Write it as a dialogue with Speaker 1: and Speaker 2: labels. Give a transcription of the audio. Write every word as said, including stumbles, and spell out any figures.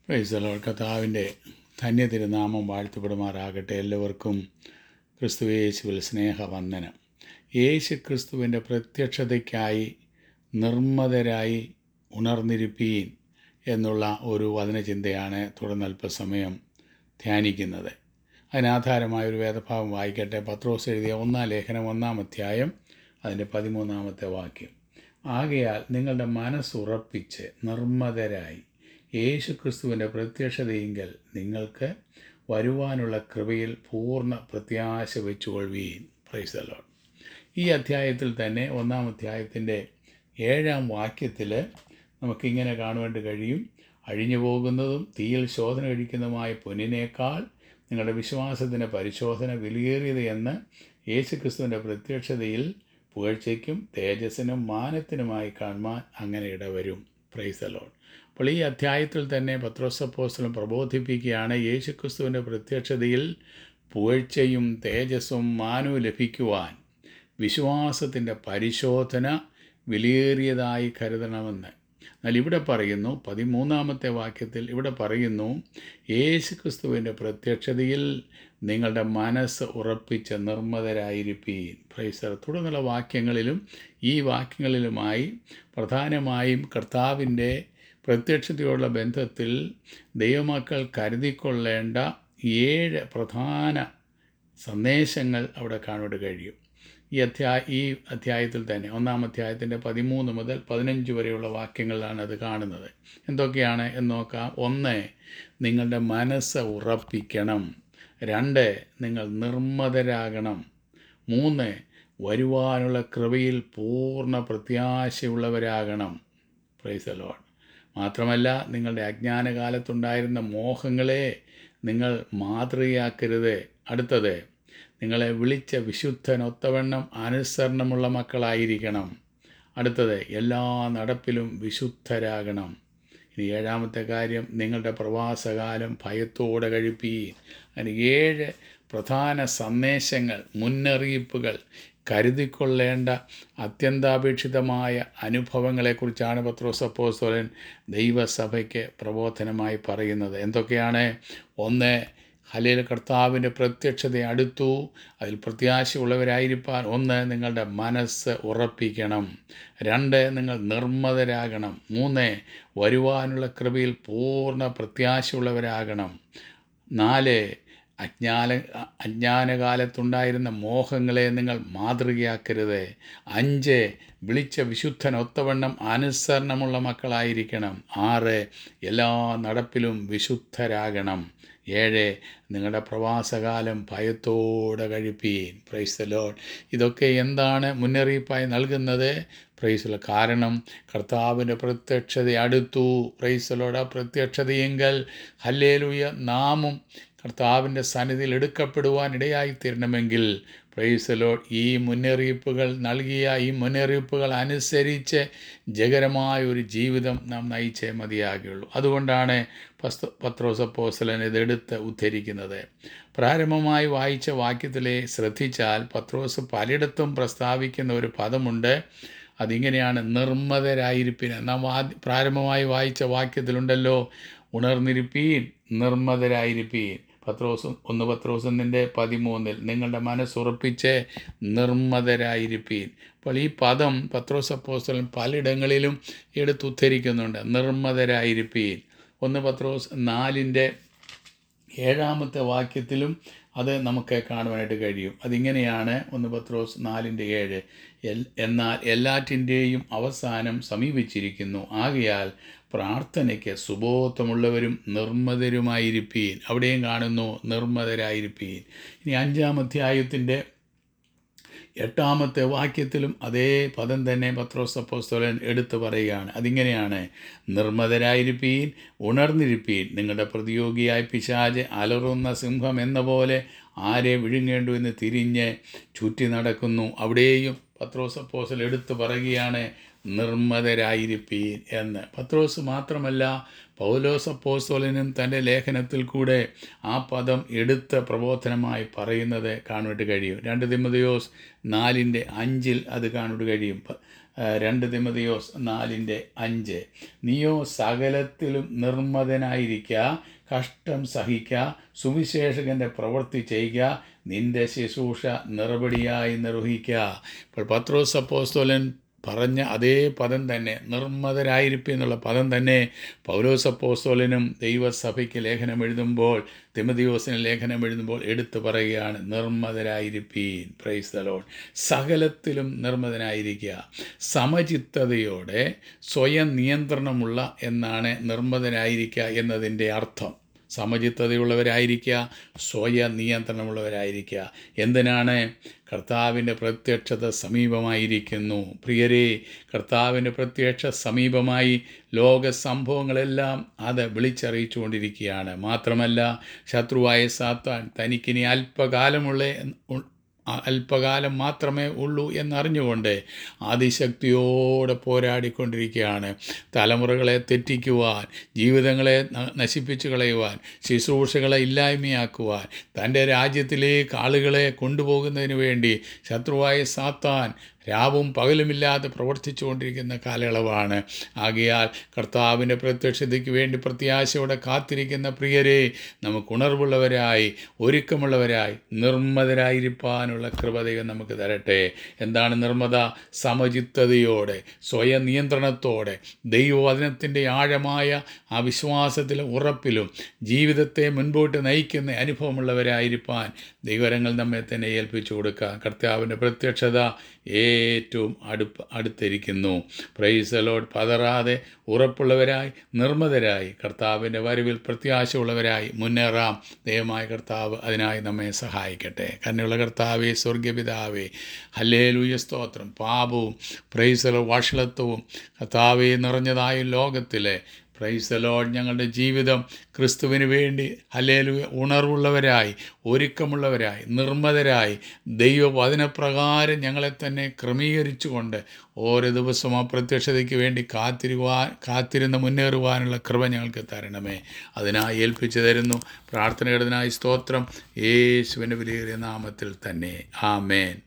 Speaker 1: Price the Lord. കർത്താവിൻ്റെ ധന്യ തിരുനാമം വാഴ്ത്തപ്പെടുമാറാകട്ടെ. എല്ലാവർക്കും ക്രിസ്തുയേശുവിൽ സ്നേഹവന്ദനം. യേശു ക്രിസ്തുവിൻ്റെ പ്രത്യക്ഷതയ്ക്കായി നിർമ്മതരായി ഉണർന്നിരിപ്പീൻ എന്നുള്ള ഒരു വചനചിന്തയാണ് തുടർന്ന് അല്പസമയം ധ്യാനിക്കുന്നത്. അതിനാധാരമായ ഒരു വേദഭാഗം വായിക്കട്ടെ. പത്രോസ് എഴുതിയ ഒന്നാം ലേഖനം ഒന്നാം അധ്യായം അതിൻ്റെ പതിമൂന്നാമത്തെ വാക്യം. ആകയാൽ നിങ്ങളുടെ മനസ്സുറപ്പിച്ച് നിർമ്മതരായി യേശു ക്രിസ്തുവിൻ്റെ പ്രത്യക്ഷതയെങ്കിൽ നിങ്ങൾക്ക് വരുവാനുള്ള കൃപയിൽ പൂർണ്ണ പ്രത്യാശ വെച്ചുകൊള്ളുവീൻ. Price the lord. ഈ അധ്യായത്തിൽ തന്നെ ഒന്നാം അധ്യായത്തിൻ്റെ ഏഴാം വാക്യത്തിൽ നമുക്കിങ്ങനെ കാണുവാൻ കഴിയും. അഴിഞ്ഞു പോകുന്നതും തീയിൽ ശോധന കഴിക്കുന്നതുമായ പൊന്നിനേക്കാൾ നിങ്ങളുടെ വിശ്വാസത്തിൻ്റെ പരിശോധന വിലയേറിയത് എന്ന് യേശു ക്രിസ്തുവിൻ്റെ പ്രത്യക്ഷതയിൽ പുകഴ്ചയ്ക്കും തേജസ്സിനും മാനത്തിനുമായി കാണുവാൻ അങ്ങനെ ഇടവരും. Price the Lord. അപ്പോൾ ഈ അധ്യായത്തിൽ തന്നെ പത്രോസ് അപ്പോസ്തലൻ പ്രബോധിപ്പിക്കുകയാണ്, യേശു ക്രിസ്തുവിൻ്റെ പ്രത്യക്ഷതയിൽ പുകഴ്ചയും തേജസ്സും മാനവും ലഭിക്കുവാൻ വിശ്വാസത്തിൻ്റെ പരിശോധന വിലയേറിയതായി കരുതണമെന്ന്. എന്നാൽ ഇവിടെ പറയുന്നു, പതിമൂന്നാമത്തെ വാക്യത്തിൽ ഇവിടെ പറയുന്നു, യേശു ക്രിസ്തുവിൻ്റെ പ്രത്യക്ഷതയിൽ നിങ്ങളുടെ മനസ്സ് ഉറപ്പിച്ച് നിർമ്മതരായിരിപ്പീൻ. Price the Lord. തുടർന്നുള്ള വാക്യങ്ങളിലും ഈ വാക്യങ്ങളിലുമായി പ്രധാനമായും കർത്താവിൻ്റെ പ്രത്യക്ഷതയോടുള്ള ബന്ധത്തിൽ ദൈവമക്കൾ കരുതിക്കൊള്ളേണ്ട ഏഴ് പ്രധാന സന്ദേശങ്ങൾ അവിടെ കാണുവാൻ കഴിയും. ഈ അധ്യായ ഈ അധ്യായത്തിൽ തന്നെ ഒന്നാം അധ്യായത്തിൻ്റെ പതിമൂന്ന് മുതൽ പതിനഞ്ച് വരെയുള്ള വാക്യങ്ങളിലാണ് അത് കാണുന്നത്. എന്തൊക്കെയാണ് എന്ന് നോക്കാം. ഒന്ന്, നിങ്ങളുടെ മനസ്സ് ഉറപ്പിക്കണം. രണ്ട്, നിങ്ങൾ നിർമ്മതരാകണം. മൂന്ന്, വരുവാനുള്ള കൃപയിൽ പൂർണ്ണ പ്രത്യാശയുള്ളവരാകണം. Price the Lord. മാത്രമല്ല, നിങ്ങളുടെ അജ്ഞാനകാലത്തുണ്ടായിരുന്ന മോഹങ്ങളെ നിങ്ങൾ മാതൃകയാക്കരുത്. അടുത്തത്, നിങ്ങളെ വിളിച്ച വിശുദ്ധനൊത്തവണ്ണം അനുസരണമുള്ള മക്കളായിരിക്കണം. അടുത്തത്, എല്ലാ നടപ്പിലും വിശുദ്ധരാകണം. ഇനി ഏഴാമത്തെ കാര്യം, നിങ്ങളുടെ പ്രവാസകാലം ഭയത്തോടെ കഴിപ്പീൻ. അങ്ങനെ ഏഴ് പ്രധാന സന്ദേശങ്ങൾ, മുന്നറിയിപ്പുകൾ, കരുതിക്കൊള്ളേണ്ട അത്യന്താപേക്ഷിതമായ അനുഭവങ്ങളെക്കുറിച്ചാണ് പത്രോസ് അപ്പോസ്തലൻ ദൈവസഭയ്ക്ക് പ്രബോധനമായി പറയുന്നത്. എന്തൊക്കെയാണ്? ഒന്ന്, ഹല്ലേലൂയ, കർത്താവിൻ്റെ പ്രത്യക്ഷത അടുത്തു, അതിൽ പ്രത്യാശയുള്ളവരായിരിക്കാൻ ഒന്ന്, നിങ്ങളുടെ മനസ്സ് ഉറപ്പിക്കണം. രണ്ട്, നിങ്ങൾ നിർമ്മതരാകണം. മൂന്ന്, വരുവാനുള്ള കൃപയിൽ പൂർണ്ണ പ്രത്യാശയുള്ളവരാകണം. നാല്, അജ്ഞാന അജ്ഞാനകാലത്തുണ്ടായിരുന്ന മോഹങ്ങളെ നിങ്ങൾ മാതൃകയാക്കരുത്. അഞ്ച്, വിളിച്ച വിശുദ്ധനൊത്തവണ്ണം അനുസരണമുള്ള മക്കളായിരിക്കണം. ആറ്, എല്ലാ നടപ്പിലും വിശുദ്ധരാകണം. ഏഴ്, നിങ്ങളുടെ പ്രവാസകാലം ഭയത്തോടെ കഴിപ്പീൻ. Price the Lord. ഇതൊക്കെ എന്താണ് മുന്നറിയിപ്പായി നൽകുന്നത്? Praise the lord. കാരണം കർത്താവിൻ്റെ പ്രത്യക്ഷത അടുത്തു. Praise the lord. ആ പ്രത്യക്ഷതയെങ്കിൽ ഹല്ലേലൂയ നാമും കർത്താവിൻ്റെ സന്നിധിയിൽ എടുക്കപ്പെടുവാൻ ഇടയായിത്തീരണമെങ്കിൽ പ്രൈസ് ദി ലോർഡ് ഈ മുന്നറിയിപ്പുകൾ നൽകിയ ഈ മുന്നറിയിപ്പുകൾ അനുസരിച്ച് ജയകരമായ ഒരു ജീവിതം നാം നയിച്ചേ മതിയാകുകയുള്ളൂ. അതുകൊണ്ടാണ് പസ്ത പത്രോസ് അപ്പോസ്തലൻ ഇതെടുത്ത് ഉദ്ധരിക്കുന്നത്. പ്രാരംഭമായി വായിച്ച വാക്യത്തിലെ ശ്രദ്ധിച്ചാൽ പത്രോസ് പലയിടത്തും പ്രസ്താവിക്കുന്ന ഒരു പദമുണ്ട്. അതിങ്ങനെയാണ്, നിർമ്മതരായിരിപ്പിൻ. നാം ആദ്യ പ്രാരംഭമായി വായിച്ച വാക്യത്തിലുണ്ടല്ലോ, ഉണർന്നിരിപ്പീൻ, നിർമ്മതരായിരിപ്പീൻ. പത്രോസ് ഒന്ന് പത്രോസിൻ്റെ പതിമൂന്നിൽ നിങ്ങളുടെ മനസ്സുറപ്പിച്ച് നിർമ്മതരായിരിപ്പീൻ. അപ്പോൾ ഈ പദം പത്രോസ് അപ്പോസ്തലൻ പലയിടങ്ങളിലും എടുത്തുദ്ധരിക്കുന്നുണ്ട്. നിർമ്മതരായിരിപ്പീൻ. ഒന്ന് പത്രോസ് നാലിൻ്റെ ഏഴാമത്തെ വാക്യത്തിലും അത് നമുക്ക് കാണുവാനായിട്ട് കഴിയും. അതിങ്ങനെയാണ്, ഒന്ന് പത്രോസ് നാലിൻ്റെ ഏഴ്, എന്നാൽ എല്ലാറ്റിൻ്റെയും അവസാനം സമീപിച്ചിരിക്കുന്നു. ആകയാൽ പ്രാർത്ഥനയ്ക്ക് സുബോധമുള്ളവരും നിർമ്മതരുമായിരിപ്പീൻ. അവിടെയും കാണുന്നു നിർമ്മതരായിരിപ്പീൻ. ഇനി അഞ്ചാം അധ്യായത്തിൻ്റെ എട്ടാമത്തെ വാക്യത്തിലും അതേ പദം തന്നെ പത്രോസ് അപ്പോസ്തലൻ എടുത്തു പറയുകയാണ്. അതിങ്ങനെയാണ്, നിർമ്മതരായിരിപ്പീൻ, ഉണർന്നിരിപ്പീൻ. നിങ്ങളുടെ പ്രതിയോഗിയായ പിശാച് അലറുന്ന സിംഹം എന്ന പോലെ ആരെ വിഴുങ്ങേണ്ടു എന്ന് തിരിഞ്ഞ് ചുറ്റി നടക്കുന്നു. അവിടെയും പത്രോസ് അപ്പോസ്തലൻ എടുത്തു പറയുകയാണ്, നിർമ്മതരായിരിപ്പീൻ എന്ന്. പത്രോസ് മാത്രമല്ല, പൗലോസ് അപ്പോസ്തലനും തൻ്റെ ലേഖനത്തിൽ കൂടെ ആ പദം എടുത്ത് പ്രബോധനമായി പറയുന്നത് കാണുവാൻ കഴിയും. രണ്ട് തിമോഥെയോസ് നാലിൻ്റെ അഞ്ചിൽ അത് കാണുവാൻ കഴിയും. രണ്ട് തിമോഥെയോസ് നാലിൻ്റെ അഞ്ച്. നീയോ സകലത്തിലും നിർമ്മതനായിരിക്കുക, കഷ്ടം സഹിക്കുക, സുവിശേഷകൻ്റെ പ്രവൃത്തി ചെയ്യുക, നിന്റെ ശുശ്രൂഷ നിറപടിയായി നിർവഹിക്കുക. ഇപ്പോൾ പത്രോസ് അപ്പോസ്തലൻ പറഞ്ഞ അതേ പദം തന്നെ, നിർമ്മതരായിരിക്കും എന്നുള്ള പദം തന്നെ പൗലോസ് അപ്പോസ്തലനും ദൈവസഭയ്ക്ക് ലേഖനം എഴുതുമ്പോൾ, തിമോഥെയോസിന് ലേഖനം എഴുതുമ്പോൾ എടുത്തു പറയുകയാണ്, നിർമ്മതരായിരിപ്പീൻ. Price the Lord. സകലത്തിലും നിർമ്മതനായിരിക്കുക, സമചിത്തതയോടെ സ്വയം നിയന്ത്രണമുള്ള എന്നാണ് നിർമ്മതനായിരിക്കുക എന്നതിൻ്റെ അർത്ഥം. സമചിത്തതയുള്ളവരായിരിക്കുക, സ്വയ നിയന്ത്രണമുള്ളവരായിരിക്കുക. എന്തിനാണ്? കർത്താവിൻ്റെ പ്രത്യക്ഷത സമീപമായിരിക്കുന്നു. പ്രിയരേ, കർത്താവിൻ്റെ പ്രത്യക്ഷ സമീപമായി ലോക സംഭവങ്ങളെല്ലാം അത് വിളിച്ചറിയിച്ചു കൊണ്ടിരിക്കുകയാണ്. മാത്രമല്ല, ശത്രുവായ സാത്താൻ തനിക്കിനി അല്പകാലമുള്ള അല്പകാലം മാത്രമേ ഉള്ളൂ എന്നറിഞ്ഞുകൊണ്ട് അതിശക്തിയോടെ പോരാടിക്കൊണ്ടിരിക്കുകയാണ്. തലമുറകളെ തെറ്റിക്കുവാൻ, ജീവിതങ്ങളെ നശിപ്പിച്ചു കളയുവാൻ, ശുശ്രൂഷകളെ ഇല്ലായ്മയാക്കുവാൻ, തൻ്റെ രാജ്യത്തിലേക്ക് ആളുകളെ കൊണ്ടുപോകുന്നതിന് വേണ്ടി ശത്രുവായ സാത്താൻ രാവും പകലുമില്ലാതെ പ്രവർത്തിച്ചു കൊണ്ടിരിക്കുന്ന കാലയളവാണ്. ആകയാൽ കർത്താവിൻ്റെ പ്രത്യക്ഷതയ്ക്ക് വേണ്ടി പ്രത്യാശയോടെ കാത്തിരിക്കുന്ന പ്രിയരെ, നമുക്ക് ഉണർവുള്ളവരായി, ഒരുക്കമുള്ളവരായി, നിർമ്മതരായിരിക്കാനുള്ള കൃപ ദൈവം നമുക്ക് തരട്ടെ. എന്താണ് നിർമ്മത? സമചിത്തതയോടെ, സ്വയം നിയന്ത്രണത്തോടെ, ദൈവവചനത്തിൻ്റെ ആഴമായ ആ വിശ്വാസത്തിലും ഉറപ്പിലും ജീവിതത്തെ മുൻപോട്ട് നയിക്കുന്ന അനുഭവമുള്ളവരായിരിക്കാൻ ദൈവരങ്ങൾ നമ്മെ തന്നെ ഏൽപ്പിച്ചു കൊടുക്കുക. കർത്താവിൻ്റെ പ്രത്യക്ഷത ഏറ്റവും അടുപ്പ് അടുത്തിരിക്കുന്നു. Praise the lord. പതറാതെ ഉറപ്പുള്ളവരായി, നിർമ്മതരായി, കർത്താവിൻ്റെ വരവിൽ പ്രത്യാശയുള്ളവരായി മുന്നേറാം. ദൈവമായ കർത്താവ് അതിനായി നമ്മെ സഹായിക്കട്ടെ. കരുണയുള്ള കർത്താവേ, സ്വർഗ്ഗപിതാവേ, ഹല്ലേലൂയ, സ്തോത്രം. പാപവും പ്രൈസ് ദി ലോർഡ് വഷളത്വവും കർത്താവേ നിറഞ്ഞതായ ലോകത്തിലെ പ്രൈസ് ദി ലോർഡ് ഞങ്ങളുടെ ജീവിതം ക്രിസ്തുവിന് വേണ്ടി ഹല്ലേലൂയ ഉണർവുള്ളവരായി, ഒരുക്കമുള്ളവരായി, നിർമ്മതരായി, ദൈവവചനപ്രകാരം ഞങ്ങളെ തന്നെ ക്രമീകരിച്ചുകൊണ്ട് ഓരോ ദിവസവും ആ പ്രത്യക്ഷതയ്ക്ക് വേണ്ടി കാത്തിരുവാൻ കാത്തിരുന്ന് മുന്നേറുവാനുള്ള കൃപ ഞങ്ങൾക്ക് തരണമേ. അതിനായി ഏൽപ്പിച്ചു തരുന്നു. പ്രാർത്ഥനയുടേതിനായി സ്തോത്രം. യേശുവിൻ്റെ വിലയേറിയ നാമത്തിൽ തന്നെ. ആമേൻ.